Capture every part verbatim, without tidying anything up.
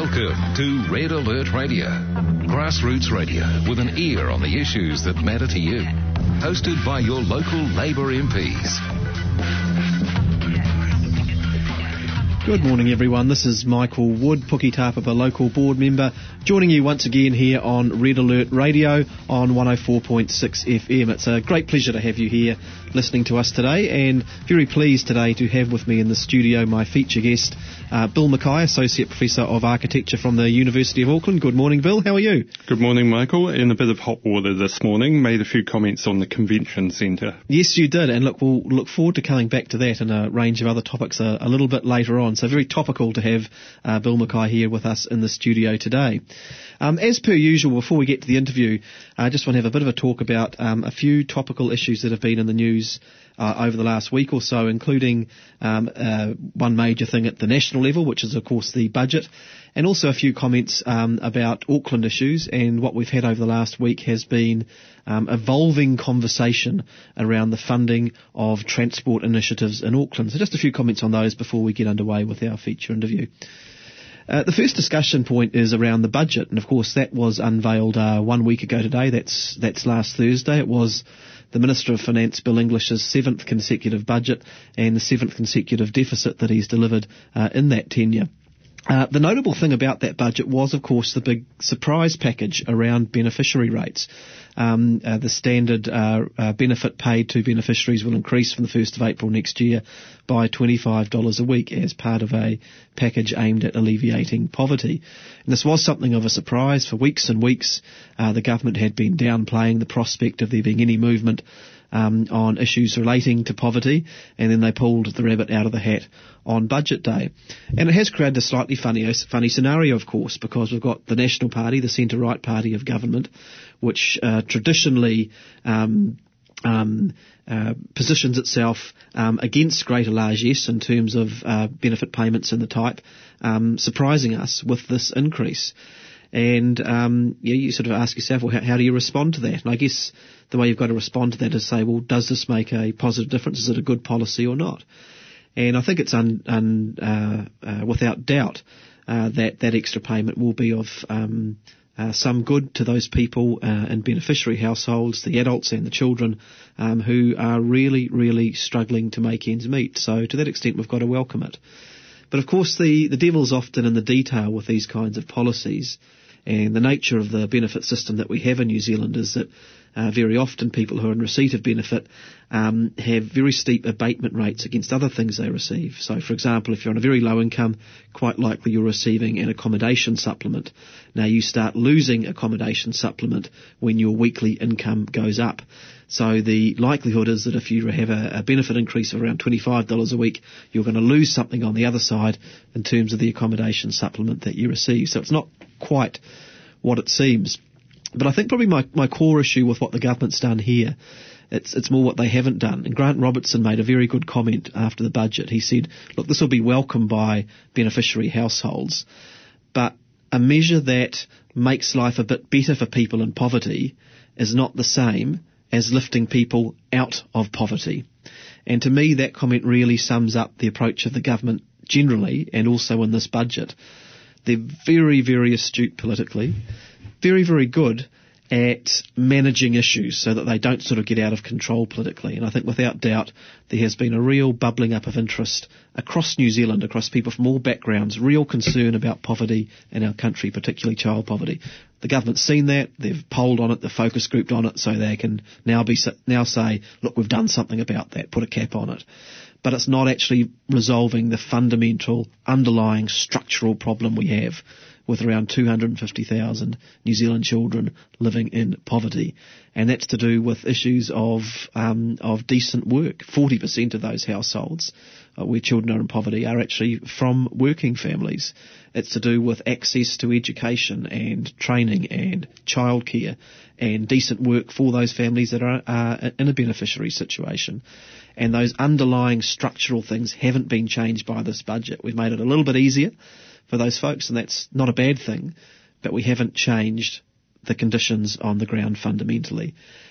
Welcome to Red Alert Radio, grassroots radio with an ear on the issues that matter to you. Hosted by your local Labour M Ps. Good morning, everyone. This is Michael Wood, Puketapapa local board member, joining you once again here on Red Alert Radio on one oh four point six F M. It's a great pleasure to have you here listening to us today, and very pleased today to have with me in the studio my feature guest, uh, Bill Mackay, Associate Professor of Architecture from the University of Auckland. Good morning, Bill. How are you? Good morning, Michael. In a bit of hot water this morning, made a few comments on the convention centre. Yes, you did, and look, we'll look forward to coming back to that and a range of other topics a, a little bit later on. So very topical to have uh, Bill Mackay here with us in the studio today. Um, as per usual, before we get to the interview, I just want to have a bit of a talk about um, a few topical issues that have been in the news uh, over the last week or so, including um, uh, one major thing at the national level, which is, of course, the budget, and also a few comments um, about Auckland issues. And what we've had over the last week has been um, evolving conversation around the funding of transport initiatives in Auckland. So just a few comments on those before we get underway with our feature interview. Uh, the first discussion point is around the budget, and of course that was unveiled uh, one week ago today. That's that's last Thursday. It was the Minister of Finance, Bill English's seventh consecutive budget and the seventh consecutive deficit that he's delivered uh, in that tenure. Uh, the notable thing about that budget was, of course, the big surprise package around beneficiary rates. Um, uh, the standard uh, uh, benefit paid to beneficiaries will increase from the first of April next year by twenty-five dollars a week as part of a package aimed at alleviating poverty. And this was something of a surprise. For weeks and weeks, uh, the government had been downplaying the prospect of there being any movement Um, on issues relating to poverty, and then they pulled the rabbit out of the hat on budget day. And it has created a slightly funny, funny scenario, of course, because we've got the National Party, the centre-right party of government, which uh, traditionally um, um, uh, positions itself um, against greater largesse in terms of uh, benefit payments and the type, um, surprising us with this increase. And um, yeah, you sort of ask yourself, well, how, how do you respond to that? And I guess the way you've got to respond to that is say, well, does this make a positive difference? Is it a good policy or not? And I think it's un, un, uh, uh, without doubt uh, that that extra payment will be of um, uh, some good to those people uh, in beneficiary households, the adults and the children um, who are really, really struggling to make ends meet. So to that extent, we've got to welcome it. But of course, the, the devil's often in the detail with these kinds of policies. And the nature of the benefit system that we have in New Zealand is that uh, very often people who are in receipt of benefit um, have very steep abatement rates against other things they receive. So, for example, if you're on a very low income, quite likely you're receiving an accommodation supplement. Now, you start losing accommodation supplement when your weekly income goes up. So the likelihood is that if you have a, a benefit increase of around twenty-five dollars a week, you're going to lose something on the other side in terms of the accommodation supplement that you receive. So it's not quite what it seems. But I think probably my, my core issue with what the government's done here, it's it's more what they haven't done. And Grant Robertson made a very good comment after the budget. He said, look, this will be welcomed by beneficiary households, but a measure that makes life a bit better for people in poverty is not the same as lifting people out of poverty. And to me, that comment really sums up the approach of the government generally, and also in this budget. They're very, very astute politically, very, very good at managing issues so that they don't sort of get out of control politically. And I think without doubt there has been a real bubbling up of interest across New Zealand, across people from all backgrounds, real concern about poverty in our country, particularly child poverty. The government's seen that, they've polled on it, they've focus grouped on it, so they can now be now say, look, we've done something about that, put a cap on it. But it's not actually resolving the fundamental underlying structural problem we have with around two hundred fifty thousand New Zealand children living in poverty. And that's to do with issues of um, of decent work. forty percent of those households uh, where children are in poverty are actually from working families. It's to do with access to education and training and childcare and decent work for those families that are uh, in a beneficiary situation. And those underlying structural things haven't been changed by this budget. We've made it a little bit easier for those folks, and that's not a bad thing, but we haven't changed the conditions on the ground fundamentally.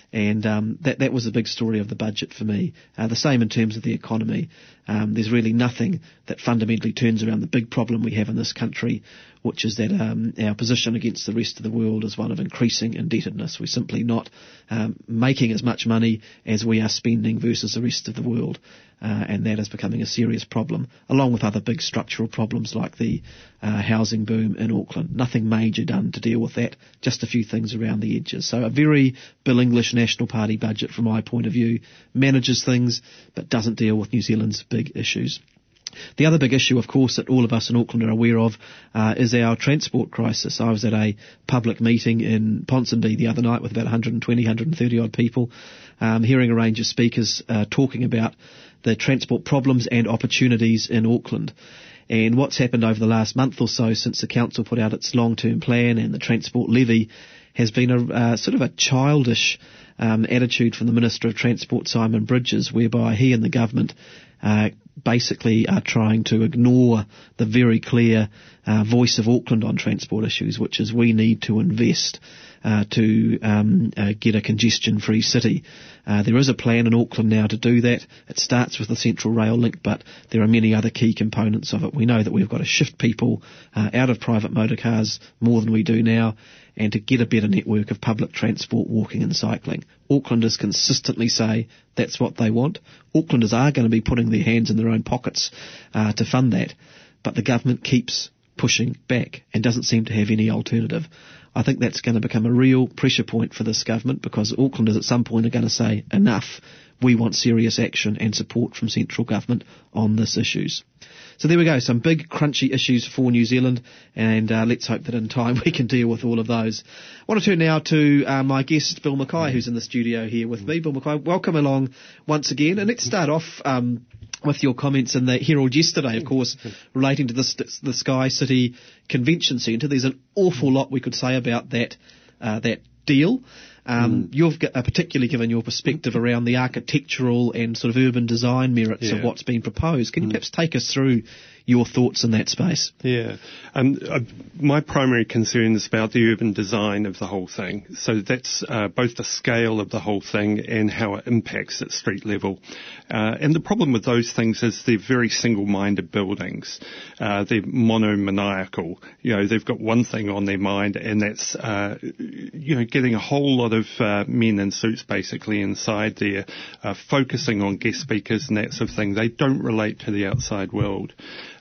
And um, that that was a big story of the budget for me. Uh, the same in terms of the economy. Um, there's really nothing that fundamentally turns around the big problem we have in this country, which is that um, our position against the rest of the world is one of increasing indebtedness. We're simply not um, making as much money as we are spending versus the rest of the world. Uh, and that is becoming a serious problem, along with other big structural problems like the uh, housing boom in Auckland. Nothing major done to deal with that, just a few things around the edges. So a very Bill English National Party budget, from my point of view, manages things but doesn't deal with New Zealand's big issues. The other big issue, of course, that all of us in Auckland are aware of uh, is our transport crisis. I was at a public meeting in Ponsonby the other night with about one hundred twenty, one hundred thirty odd people, um, hearing a range of speakers uh, talking about the transport problems and opportunities in Auckland. And what's happened over the last month or so since the council put out its long-term plan and the transport levy has been a uh, sort of a childish um, attitude from the Minister of Transport, Simon Bridges, whereby he and the government uh, basically are trying to ignore the very clear uh, voice of Auckland on transport issues, which is we need to invest uh, to um, uh, get a congestion-free city. Uh, there is a plan in Auckland now to do that. It starts with the Central Rail link, but there are many other key components of it. We know that we've got to shift people uh, out of private motor cars more than we do now, and to get a better network of public transport, walking and cycling. Aucklanders consistently say that's what they want. Aucklanders are going to be putting their hands in their own pockets uh, to fund that, but the government keeps pushing back and doesn't seem to have any alternative. I think that's going to become a real pressure point for this government, because Aucklanders at some point are going to say, enough, we want serious action and support from central government on this issues. So there we go, some big crunchy issues for New Zealand, and uh, let's hope that in time we can deal with all of those. I want to turn now to uh, my guest, Bill Mackay, who's in the studio here with me. Bill Mackay, welcome along once again, and let's start off um, with your comments in the Herald yesterday, of course, relating to this, the Sky City Convention Centre. There's an awful lot we could say about that uh, that deal. Um, mm. You've uh, particularly given your perspective around the architectural and sort of urban design merits yeah. of what's been proposed. Can you mm. perhaps take us through your thoughts in that space? Yeah. Um, uh, my primary concern is about the urban design of the whole thing. So that's uh, both the scale of the whole thing and how it impacts at street level. Uh, and the problem with those things is they're very single-minded buildings. Uh, they're monomaniacal. You know, they've got one thing on their mind, and that's, uh, you know, getting a whole lot of uh, men in suits basically inside there, uh, focusing on guest speakers and that sort of thing. They don't relate to the outside world.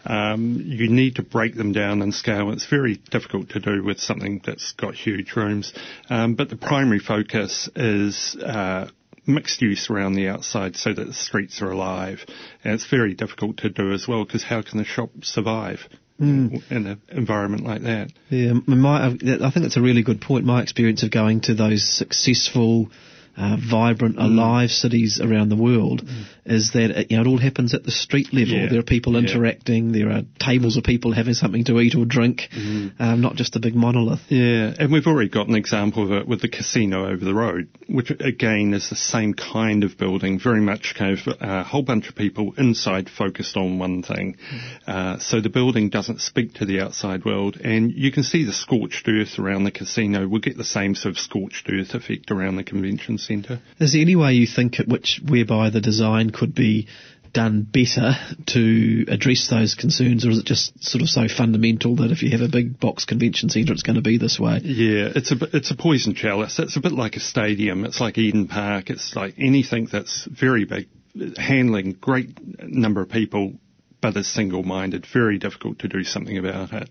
Um, you need to break them down in scale. It's very difficult to do with something that's got huge rooms. Um, but the primary focus is uh, mixed use around the outside so that the streets are alive. And it's very difficult to do as well, because how can the shop survive mm. in an environment like that? Yeah, my, I think that's a really good point. My experience of going to those successful Uh, vibrant, alive mm. cities around the world mm. is that it, you know, it all happens at the street level. Yeah. There are people yeah. interacting. There are tables of people having something to eat or drink, mm. um, not just a big monolith. Yeah, and we've already got an example of it with the casino over the road, which again is the same kind of building, very much kind of a whole bunch of people inside focused on one thing. Mm. Uh, so the building doesn't speak to the outside world, and you can see the scorched earth around the casino. We'll get the same sort of scorched earth effect around the convention centre. Is there any way you think at which whereby the design could be done better to address those concerns, or is it just sort of so fundamental that if you have a big box convention centre, it's going to be this way? Yeah, it's a it's a poison chalice. It's a bit like a stadium. It's like Eden Park. It's like anything that's very big, handling great number of people, but is single-minded, very difficult to do something about it.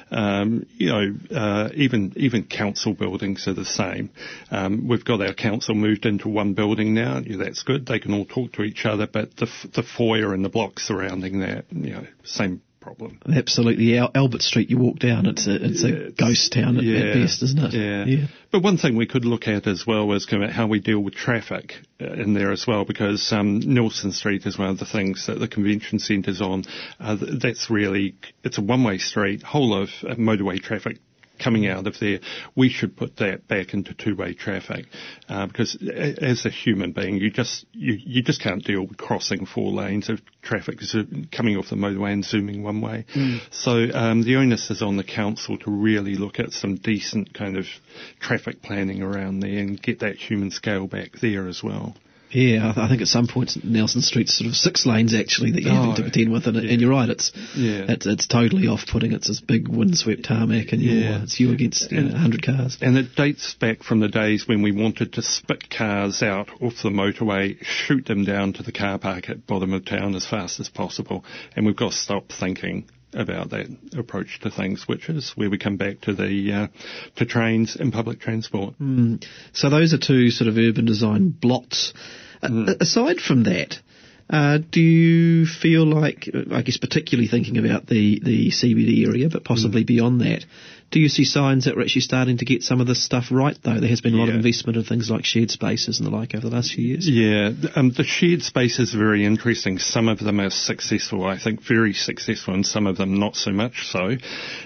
Um, you know, uh, even even council buildings are the same. Um, we've got our council moved into one building now. Yeah, that's good. They can all talk to each other, but the the foyer and the blocks surrounding that, you know, same problem. Absolutely. Al- Albert Street, you walk down, it's a, it's a it's, ghost town at, yeah, at best, isn't it? Yeah. yeah. But one thing we could look at as well is kind of how we deal with traffic in there as well, because um, Nelson Street is one of the things that the convention centre's on. Uh, that's really, it's a one-way street, whole of uh, motorway traffic coming out of there. We should put that back into two-way traffic, uh, because a- as a human being, you just you, you just can't deal with crossing four lanes of traffic zo- coming off the motorway and zooming one way. Mm. So um, the onus is on the council to really look at some decent kind of traffic planning around there and get that human scale back there as well. Yeah, I, th- I think at some points Nelson Street's sort of six lanes actually that you're oh, having to contend with, and, yeah. and you're right, it's yeah. it's, it's totally off-putting. It's this big windswept tarmac, and yeah. you're, it's you against you know, one hundred cars. And it dates back from the days when we wanted to spit cars out off the motorway, shoot them down to the car park at bottom of town as fast as possible, and we've got to stop thinking about that approach to things, which is where we come back to the uh, to trains and public transport. Mm. So those are two sort of urban design blots. Mm. Uh, aside from that, uh, do you feel like, I guess particularly thinking about the, the C B D area, but possibly mm. beyond that, do you see signs that we're actually starting to get some of this stuff right, though? There has been a lot yeah. of investment in things like shared spaces and the like over the last few years. Yeah, um, the shared spaces are very interesting. Some of them are successful, I think, very successful, and some of them not so much so.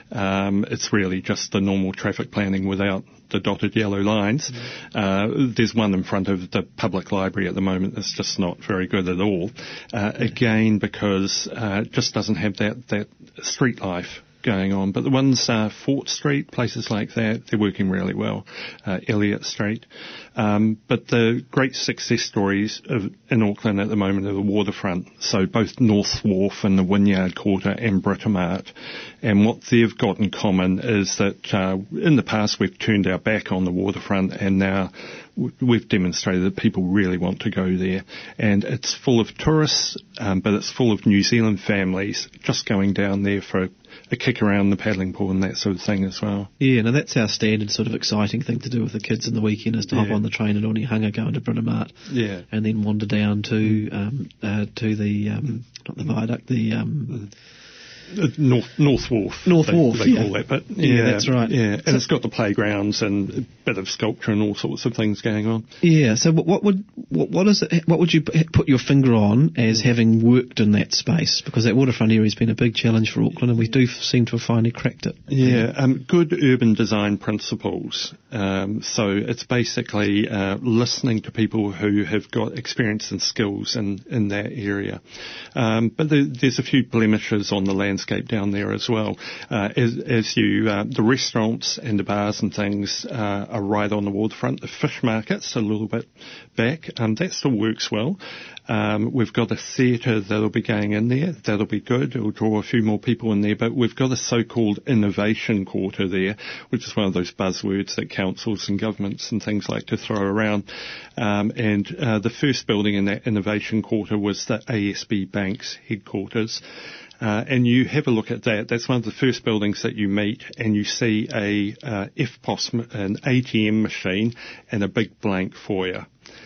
Um, it's really just the normal traffic planning without the dotted yellow lines. Mm. Uh, there's one in front of the public library at the moment that's just not very good at all. Uh, yeah. Again, because uh, it just doesn't have that, that street life going on. But the ones, uh, Fort Street, places like that, they're working really well. Uh, Elliott Street. Um, but the great success stories of, in Auckland at the moment are the waterfront. So both North Wharf and the Wynyard Quarter and Britomart. And what they've got in common is that uh, in the past we've turned our back on the waterfront, and now we've demonstrated that people really want to go there. And it's full of tourists, um, but it's full of New Zealand families just going down there for a, a kick around the paddling pool and that sort of thing as well. Yeah, now that's our standard sort of exciting thing to do with the kids in the weekend, is to yeah. hop on the train at Onehunga, go into Britomart, yeah. and then wander down to um, uh, to the, um, not the viaduct, the... Um, Uh, North North Wharf. North they, Wharf, they yeah. call that, but yeah, yeah, that's right. Yeah, and so, it's got the playgrounds and a bit of sculpture and all sorts of things going on. Yeah. So what would what, what is it? What would you put your finger on as having worked in that space? Because that waterfront area has been a big challenge for Auckland, and we do seem to have finally cracked it. Yeah, um, good urban design principles. Um, so it's basically uh, listening to people who have got experience and skills in in that area. Um, but there, there's a few blemishes on the landscape down there as well. Uh, as, as you, uh, the restaurants and the bars and things uh, are right on the waterfront. The fish market's a little bit back. Um, that still works well. Um, we've got a theatre that'll be going in there. That'll be good. It'll draw a few more people in there. But we've got a so-called innovation quarter there, which is one of those buzzwords that councils and governments and things like to throw around. Um, and uh, the first building in that innovation quarter was the A S B Bank's headquarters. Uh, and you have a look at that. That's one of the first buildings that you meet, and you see a uh, F P O S, an A T M machine, and a big blank foyer.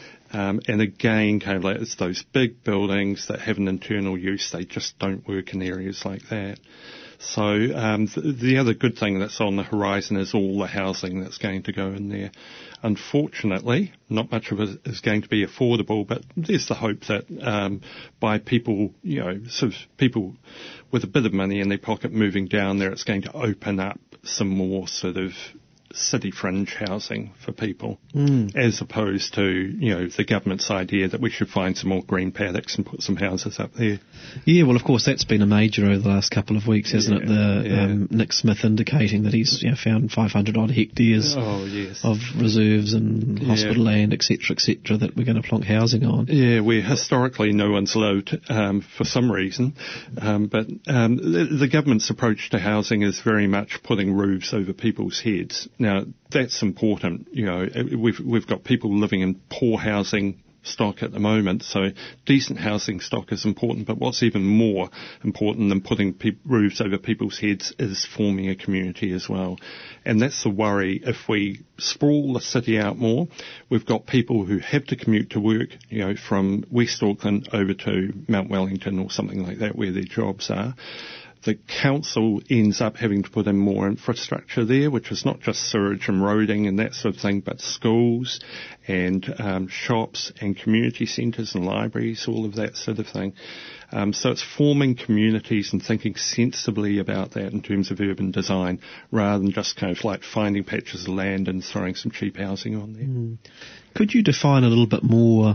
Um, and again, kind of like it's those big buildings that have an internal use. They just don't work in areas like that. So um, th- the other good thing that's on the horizon is all the housing that's going to go in there. Unfortunately, not much of it is going to be affordable, but there's the hope that um, by people, you know, sort of people with a bit of money in their pocket moving down there, it's going to open up some more sort of city fringe housing for people, mm. as opposed to, you know, the government's idea that we should find some more green paddocks and put some houses up there. Yeah, well, of course, that's been a major over the last couple of weeks, hasn't yeah, it? The yeah. um, Nick Smith indicating that he's you know, found five hundred odd hectares oh, yes. of reserves and yeah. hospital land, et cetera, et cetera, that we're going to plonk housing on. Yeah, where historically no one's allowed um, for some reason, um, but um, the, the government's approach to housing is very much putting roofs over people's heads. Now, that's important. You know, we've we've got people living in poor housing stock at the moment, so decent housing stock is important. But what's even more important than putting pe- roofs over people's heads is forming a community as well. And that's the worry. If we sprawl the city out more, we've got people who have to commute to work, you know, from West Auckland over to Mount Wellington or something like that, where their jobs are. the council ends up having to put in more infrastructure there, which is not just sewage and roading and that sort of thing, but schools and um, shops and community centres and libraries, all of that sort of thing. Um, so it's forming communities and thinking sensibly about that in terms of urban design, rather than just kind of like finding patches of land and throwing some cheap housing on there. Mm. Could you define a little bit more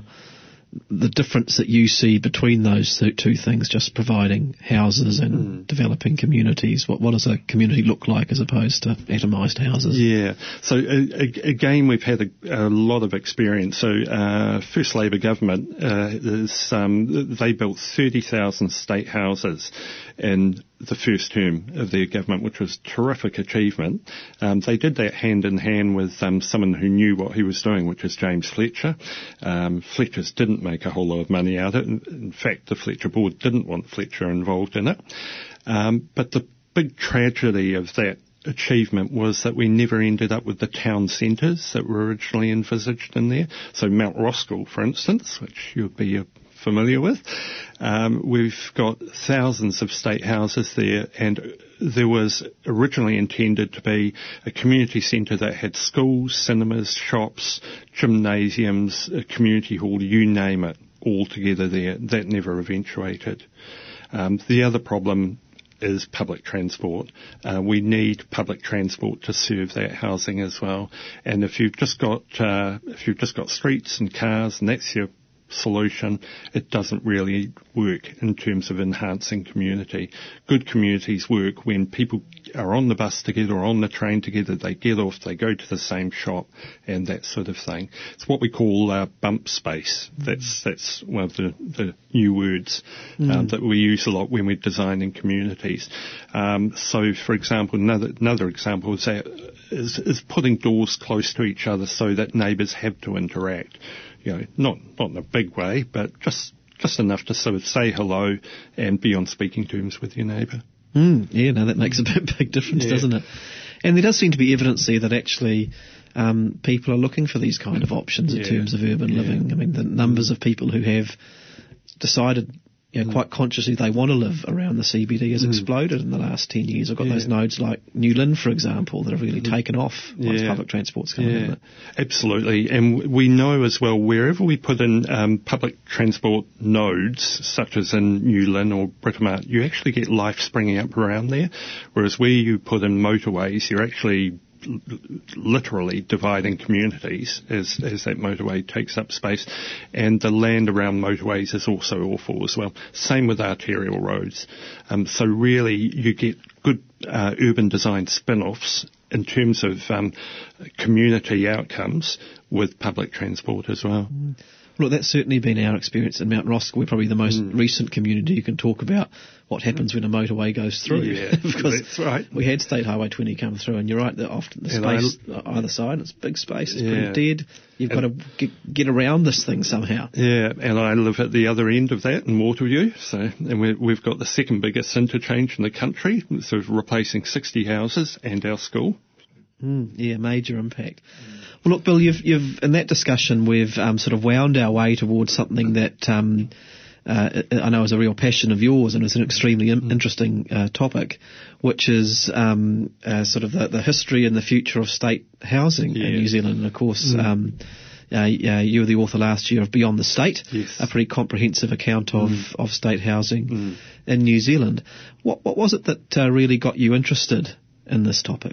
the difference that you see between those two things, just providing houses and mm. developing communities? What, what does a community look like as opposed to atomised houses? Yeah, so uh, again, we've had a, a lot of experience. So uh, First Labor government, uh, is, um, they built thirty thousand state houses in the first term of their government, which was a terrific achievement. Um, they did that hand in hand with um, someone who knew what he was doing, which was James Fletcher. Um, Fletcher's didn't make a whole lot of money out of it. In, in fact, the Fletcher board didn't want Fletcher involved in it. Um, but the big tragedy of that achievement was that we never ended up with the town centres that were originally envisaged in there. So Mount Roskill, for instance, which you'll be a familiar with. Um, we've got thousands of state houses there, and there was originally intended to be a community centre that had schools, cinemas, shops, gymnasiums, a community hall, you name it, all together there. That never eventuated. Um, the other problem is public transport. Uh, we need public transport to serve that housing as well. And if you've just got uh, if you've just got streets and cars, and that's your solution, it doesn't really work in terms of enhancing community. Good communities work when people are on the bus together or on the train together, they get off, they go to the same shop and that sort of thing. It's what we call uh, bump space. That's that's one of the, the new words uh, mm. that we use a lot when we're designing communities. Um, so, for example, another another example is, that is, is putting doors close to each other so that neighbours have to interact. You know, not not in a big way, but just just enough to sort of say hello and be on speaking terms with your neighbour. Mm, yeah, no, that makes a big, big difference, yeah. doesn't it? And there does seem to be evidence there that actually um, people are looking for these kind of options in yeah. terms of urban yeah. living. I mean, the numbers of people who have decided, you know, mm. quite consciously they want to live around the C B D has mm. exploded in the last ten years. I've got yeah. those nodes like New Lynn, for example, that have really mm. taken off once yeah. public transport's come yeah. in. Absolutely. And we know as well, wherever we put in um, public transport nodes, such as in New Lynn or Britomart, you actually get life springing up around there. Whereas where you put in motorways, you're actually literally dividing communities as, as that motorway takes up space, and the land around motorways is also awful as well. Same with arterial roads. Um, so really you get good uh, urban design spin-offs in terms of um, community outcomes with public transport as well. Mm. Look, that's certainly been our experience in Mount Roskill. We're probably the most mm. recent community you can talk about what happens when a motorway goes through. Yeah, because that's right. We had State Highway twenty come through, and you're right, that often the and space I, either side, it's big space, it's yeah. pretty dead. You've and got to get, get around this thing somehow. Yeah, and I live at the other end of that in Waterview, so and we're, we've got the second biggest interchange in the country, sort of replacing sixty houses and our school. Mm, yeah, major impact. Well, look, Bill, you've, you've in that discussion we've um, sort of wound our way towards something that um, uh, I know is a real passion of yours and is an extremely in- interesting uh, topic, which is um, uh, sort of the, the history and the future of state housing yeah. in New Zealand. And of course, mm. um, uh, uh, you were the author last year of Beyond the State, yes. a pretty comprehensive account of, mm. of state housing mm. in New Zealand. What, what was it that uh, really got you interested in this topic?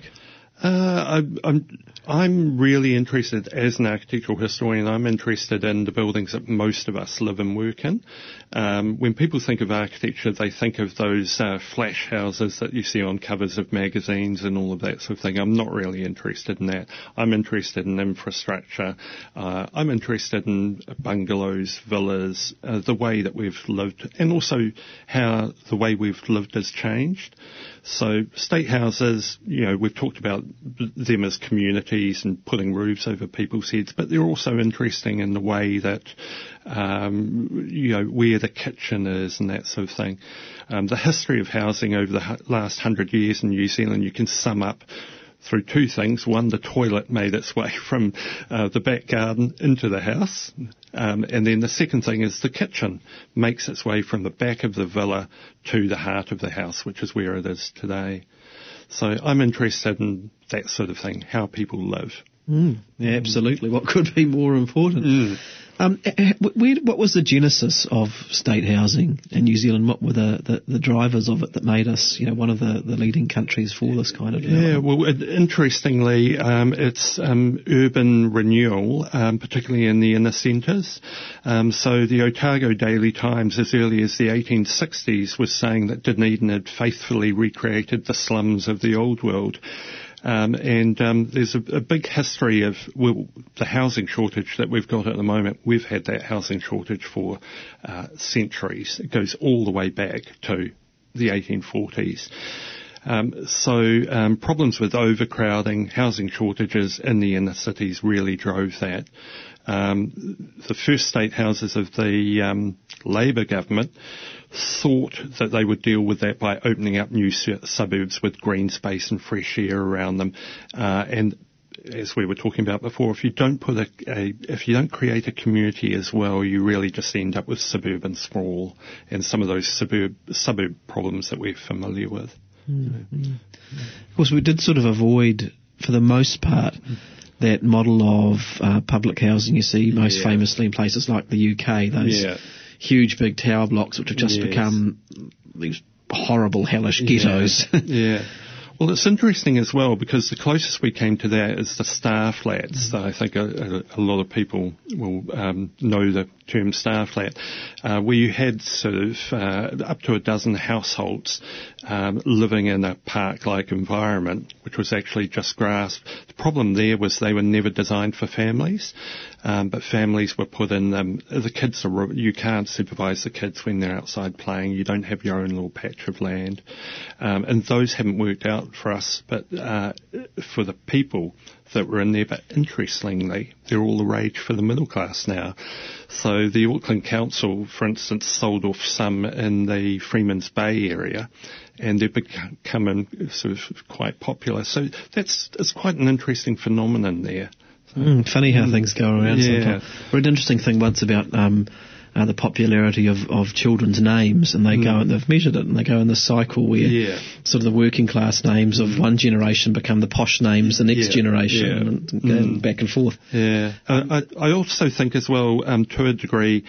Uh, I, I'm I'm really interested, as an architectural historian, I'm interested in the buildings that most of us live and work in. Um, when people think of architecture, they think of those uh, flash houses that you see on covers of magazines and all of that sort of thing. I'm not really interested in that. I'm interested in infrastructure. Uh, I'm interested in bungalows, villas, uh, the way that we've lived, and also how the way we've lived has changed. So state houses, you know, we've talked about them as communities and putting roofs over people's heads, but they're also interesting in the way that, um, you know, where the kitchen is and that sort of thing. Um, the history of housing over the last hundred years in New Zealand, you can sum up through two things. One, the toilet made its way from uh, the back garden into the house. Um, and then the second thing is the kitchen makes its way from the back of the villa to the heart of the house, which is where it is today. So I'm interested in that sort of thing, how people live. Mm, yeah, absolutely. What could be more important? Mm. Um, where, what was the genesis of state housing in New Zealand? What were the, the, the drivers of it that made us, you know, one of the, the leading countries for this kind of development? Yeah, well, it, interestingly, um, it's um, urban renewal, um, particularly in the inner centres. Um, so the Otago Daily Times, as early as the eighteen sixties, was saying that Dunedin had faithfully recreated the slums of the old world. Um, and um, there's a, a big history of well, the housing shortage that we've got at the moment. We've had that housing shortage for uh, centuries. It goes all the way back to the eighteen forties. Um, so um, problems with overcrowding, housing shortages in the inner cities really drove that. Um, the first state houses of the um, Labour government thought that they would deal with that by opening up new su- suburbs with green space and fresh air around them. Uh, and as we were talking about before, if you don't put a, a, if you don't create a community as well, you really just end up with suburban sprawl and some of those suburb suburb problems that we're familiar with. Mm-hmm. Of course, we did sort of avoid, for the most part, that model of uh, public housing you see most yeah. famously in places like the U K, those yeah. huge big tower blocks which have just yes. become these horrible, hellish ghettos. Yeah. yeah. Well, it's interesting as well because the closest we came to that is the star flats. Mm-hmm. I think a, a, a lot of people will um, know the term star flat, uh, where you had sort of uh, up to a dozen households um, living in a park-like environment, which was actually just grass. The problem there was they were never designed for families, um, but families were put in them. The kids are, you can't supervise the kids when they're outside playing. You don't have your own little patch of land, um, and those haven't worked out for us, but uh, for the people that were in there. But interestingly, they're all the rage for the middle class now. So the Auckland Council, for instance, sold off some in the Freeman's Bay area, and they've become sort of quite popular. So that's it's quite an interesting phenomenon there. So, mm, funny how mm, things go around yeah. sometimes. I read an interesting thing once about um, uh, the popularity of, of children's names, and they mm. go and they've measured it, and they go in this cycle where yeah. sort of the working class names mm. of one generation become the posh names the next yeah. generation, yeah. and, and mm. back and forth. Yeah, uh, I, I also think as well, um, to a degree,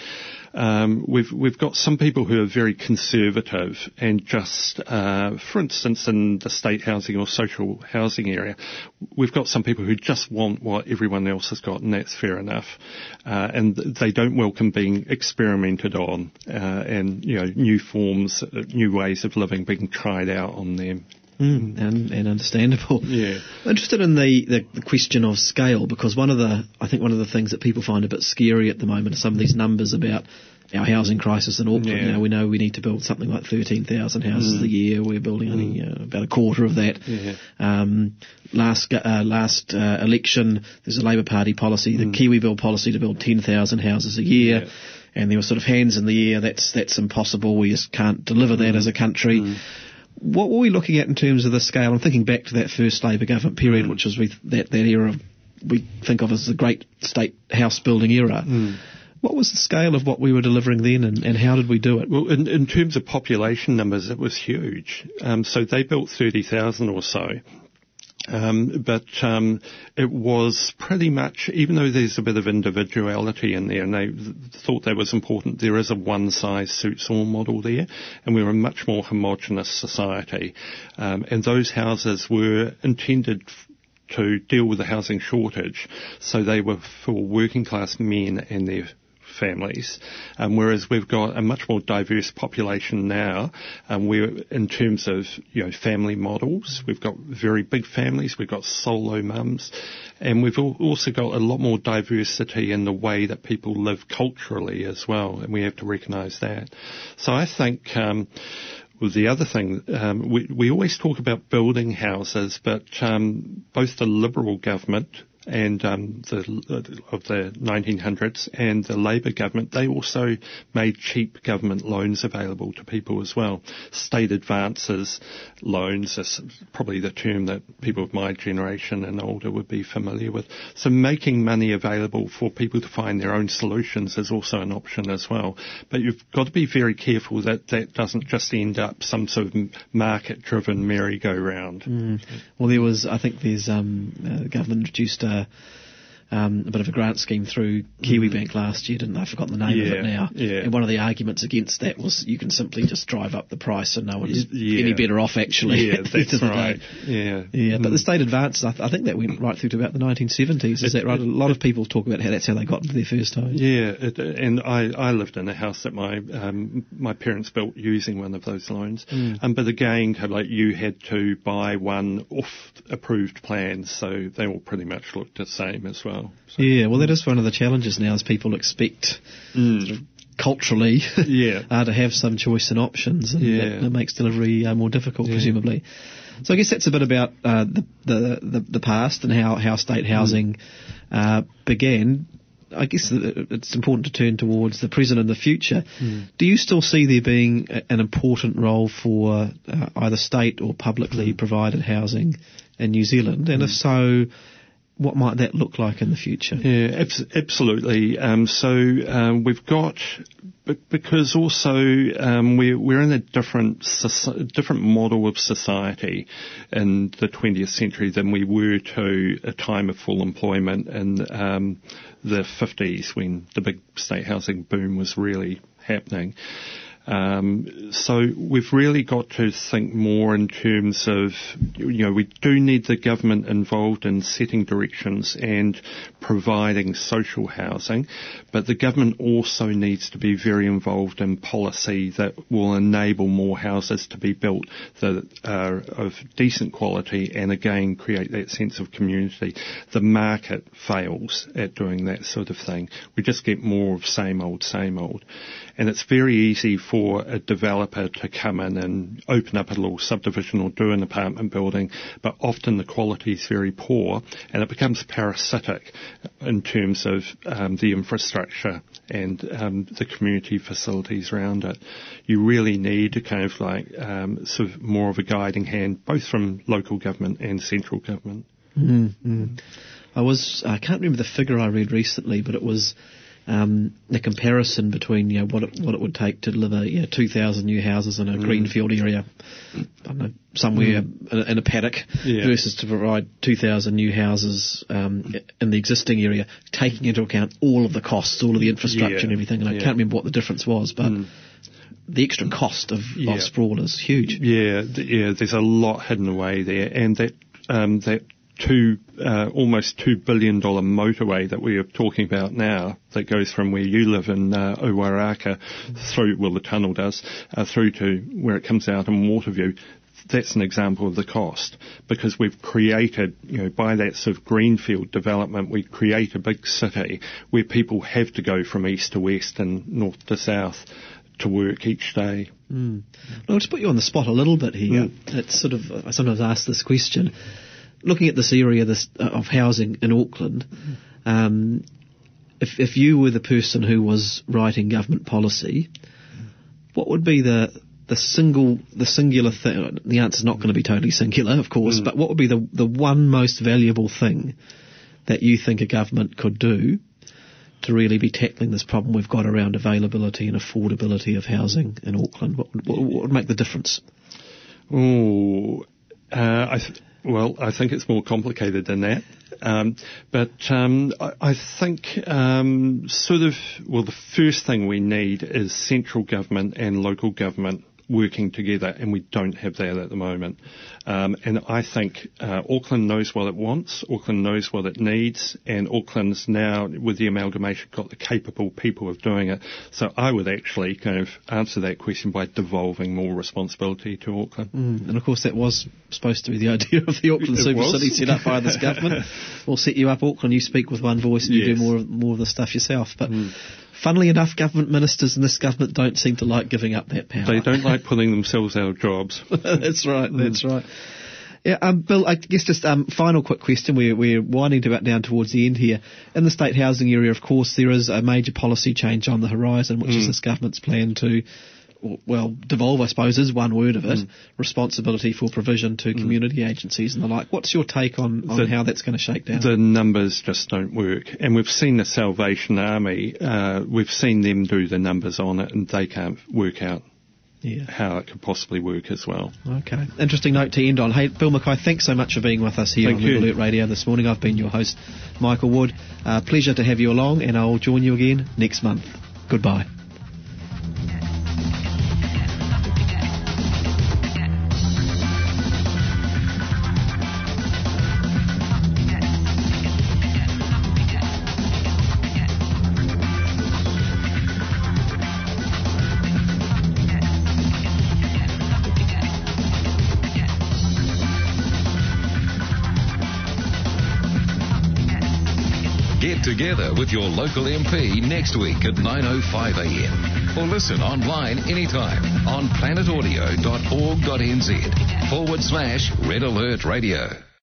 Um, we've we've got some people who are very conservative and just, uh, for instance, in the state housing or social housing area, we've got some people who just want what everyone else has got, and that's fair enough. Uh, and they don't welcome being experimented on, uh, and you know, new forms, new ways of living being tried out on them. Mm, and, and understandable. Yeah. I'm interested in the, the, the question of scale, because one of the, I think one of the things that people find a bit scary at the moment are some of these numbers about our housing crisis in Auckland. Yeah. You know, we know we need to build something like thirteen thousand houses mm. a year. We're building only mm. uh, about a quarter of that. Yeah. Um, last uh, last uh, election, there's a Labour Party policy, the mm. Kiwi Bill policy, to build ten thousand houses a year. Yeah. And there were sort of hands in the air. That's that's impossible. We just can't deliver that mm. as a country. Mm. What were we looking at in terms of the scale? I'm thinking back to that first Labour government period, mm. which was with that, that era we think of as the great state house building era. Mm. What was the scale of what we were delivering then, and, and how did we do it? Well, in, in terms of population numbers, it was huge. Um, so they built thirty thousand or so. Um, but um, it was pretty much, even though there's a bit of individuality in there, and they thought that was important, there is a one-size-suits-all model there, and we were a much more homogenous society. Um, and those houses were intended f- to deal with the housing shortage, so they were for working-class men and their families, um, whereas we've got a much more diverse population now. Um, we're in terms of you know family models, we've got very big families, we've got solo mums, and we've also got a lot more diversity in the way that people live culturally as well, and we have to recognise that. So I think. Um, Well, the other thing, um, we, we always talk about building houses, but um, both the Liberal government and um, the, of the nineteen hundreds, and the Labour government, they also made cheap government loans available to people as well. State advances loans is probably the term that people of my generation and older would be familiar with. So making money available for people to find their own solutions is also an option as well. But you've got to be very careful that that doesn't just end up some sort of market-driven merry-go-round. Mm. Well, there was, I think there's, um, uh, the government introduced a, um, a bit of a grant scheme through KiwiBank mm. last year, didn't they? I've forgotten the name yeah, of it now. Yeah. And one of the arguments against that was you can simply just drive up the price and no one's yeah. any better off, actually. Yeah, that's right. Yeah. Yeah, but mm. the state advances, I, th- I think that went right through to about the nineteen seventies. Is it, that right? A lot of people talk about how that's how they got into their first home. Yeah, it, and I, I lived in a house that my um, my parents built using one of those loans. Mm. Um, but again, kind of like you had to buy one off approved plans, so they all pretty much looked the same as well. So. Yeah, well, that is one of the challenges now, is people expect mm. sort of culturally yeah. uh, to have some choice and options, and yeah. that, that makes delivery uh, more difficult, yeah. presumably. So I guess that's a bit about uh, the, the, the the past and how, how state housing mm. uh, began. I guess it's important to turn towards the present and the future. Mm. Do you still see there being a, an important role for uh, either state or publicly mm. provided housing in New Zealand? And mm. if so, what might that look like in the future? Yeah, abs- absolutely. Um, so um, we've got, because also um, we're, we're in a different different model of society in the twentieth century than we were to a time of full employment in um, the fifties, when the big state housing boom was really happening. Um, so we've really got to think more in terms of, you know, we do need the government involved in setting directions and providing social housing, but the government also needs to be very involved in policy that will enable more houses to be built that are of decent quality and again create that sense of community. The market fails at doing that sort of thing. We just get more of same old, same old. And it's very easy for a developer to come in and open up a little subdivision or do an apartment building, but often the quality is very poor and it becomes parasitic in terms of um, the infrastructure and um, the community facilities around it. You really need to kind of like um, sort of more of a guiding hand, both from local government and central government. Mm-hmm. I was, I can't remember the figure I read recently, but it was Um, the comparison between, you know, what it, what it would take to deliver, you know, two thousand new houses in a mm. greenfield area, I don't know, somewhere mm. in, a, in a paddock, yeah. versus to provide two thousand new houses um, in the existing area, taking into account all of the costs, all of the infrastructure yeah. and everything. And I yeah. can't remember what the difference was, but mm. the extra cost of, yeah. of sprawl is huge. Yeah, th- yeah. There's a lot hidden away there, and that um, that. Two, uh, almost two billion dollar motorway that we are talking about now, that goes from where you live in uh, Owaraka through, well, the tunnel does, uh, through to where it comes out in Waterview. That's an example of the cost, because we've created, you know, by that sort of greenfield development, we create a big city where people have to go from east to west and north to south to work each day. Mm. Well, I'll just put you on the spot a little bit here. Mm. It's sort of, I sometimes ask this question. Looking at this area this, uh, of housing in Auckland, um, if, if you were the person who was writing government policy, what would be the the single the singular thing? The answer's not going to be totally singular, of course, mm. but what would be the the one most valuable thing that you think a government could do to really be tackling this problem we've got around availability and affordability of housing in Auckland? What, what, what would make the difference? Oh, uh, I. Th- Well, I think it's more complicated than that. Um, but um, I, I think um, sort of, well, the first thing we need is central government and local government working together, and we don't have that at the moment. Um, and I think uh, Auckland knows what it wants, Auckland knows what it needs, and Auckland's now, with the amalgamation, got the capable people of doing it. So I would actually kind of answer that question by devolving more responsibility to Auckland. Mm, and of course that was supposed to be the idea of the Auckland Super was. City set up by this government. We'll set you up, Auckland, you speak with one voice and yes. you do more of, more of the stuff yourself. But mm. funnily enough, government ministers in this government don't seem to like giving up that power. They don't like putting themselves out of jobs. That's right, mm. that's right. Yeah, um, Bill, I guess just um, final quick question. We're, we're winding about down towards the end here. In the state housing area, of course, there is a major policy change on the horizon, which mm. is this government's plan to, well, devolve, I suppose, is one word of it, mm. responsibility for provision to mm. community agencies and the like. What's your take on, on the, how that's going to shake down? The numbers just don't work. And we've seen the Salvation Army, uh, we've seen them do the numbers on it, and they can't work out yeah. how it could possibly work as well. Okay. Interesting note to end on. Hey, Bill Mackay, thanks so much for being with us here Thank on Red Alert Radio this morning. I've been your host, Michael Wood. Uh, pleasure to have you along, and I'll join you again next month. Goodbye. Get together with your local M P next week at nine oh five a m or listen online anytime on planetaudio dot org dot n z forward slash Red Alert Radio.